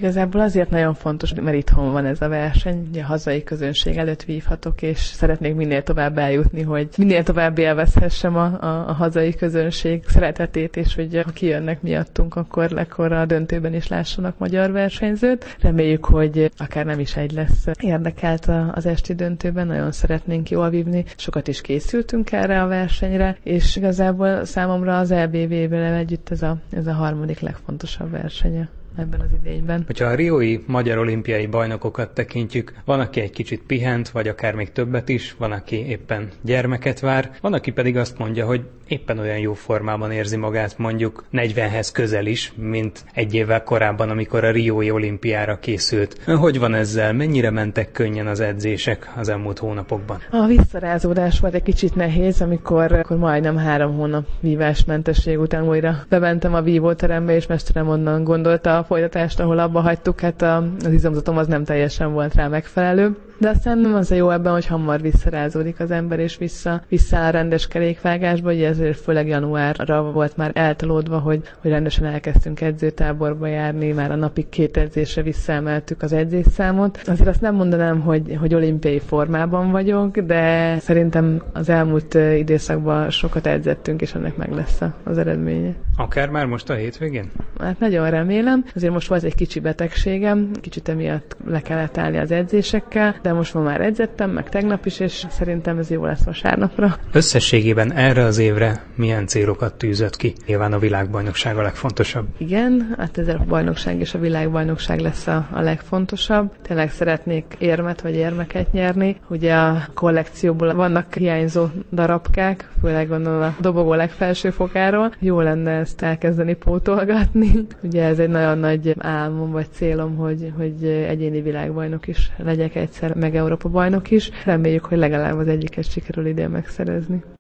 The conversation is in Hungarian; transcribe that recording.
Igazából azért nagyon fontos, mert itthon van ez a verseny, ugye a hazai közönség előtt vívhatok, és szeretnék minél tovább eljutni, hogy minél tovább élvezhessem a hazai közönség szeretetét, és hogy ha kijönnek miattunk, akkor a döntőben is lássanak magyar versenyzőt. Reméljük, hogy akár nem is egy lesz érdekelt az esti döntőben, nagyon szeretnénk jól vívni, sokat is készültünk erre a versenyre, és igazából számomra az EBV-vel együtt ez a harmadik legfontosabb versenye ebben az idényben. Hogyha a riói magyar olimpiai bajnokokat tekintjük, van, aki egy kicsit pihent, vagy akár még többet is, van, aki éppen gyermeket vár, van, aki pedig azt mondja, hogy éppen olyan jó formában érzi magát mondjuk 40-hez közel is, mint egy évvel korábban, amikor a riói olimpiára készült. Hogy van ezzel? Mennyire mentek könnyen az edzések az elmúlt hónapokban? A visszarázódás volt egy kicsit nehéz, amikor majdnem 3 hónap vívásmentesség után újra bementem a vívóterembe, és mesterem onnan gondolta a folytatást, ahol abba hagytuk, hát az izomzatom az nem teljesen volt rá megfelelő. De aztán az a jó ebben, hogy hamar visszarázódik az ember, és visszaáll rendes kerékvágásba, ugye ezért főleg januárra volt már eltolódva, hogy rendesen elkezdtünk edzőtáborba járni, már a napi 2 edzésre visszaemeltük az edzésszámot. Azért azt nem mondanám, hogy olimpiai formában vagyok, de szerintem az elmúlt időszakban sokat edzettünk, és ennek meg lesz az eredménye. Akár már most a hétvégén? Hát nagyon remélem. Azért most volt egy kicsi betegségem, kicsit emiatt le kellett állni az edzésekkel, de most már edzettem, meg tegnap is, és szerintem ez jó lesz vasárnapra. Összességében erre az évre milyen célokat tűzött ki? Nyilván a világbajnokság a legfontosabb. Igen, hát ez a bajnokság és a világbajnokság lesz a legfontosabb. Tényleg szeretnék érmet vagy érmeket nyerni. Ugye a kollekcióból vannak hiányzó darabkák, főleg gondolom a dobogó legfelső fokáról. Jó lenne ezt elkezdeni pótolgatni. Ugye ez egy nagyon nagy álmom vagy célom, hogy egyéni világbajnok is legyek egyszer, meg Európa bajnok is. Reméljük, hogy legalább az egyiket sikerül idén megszerezni.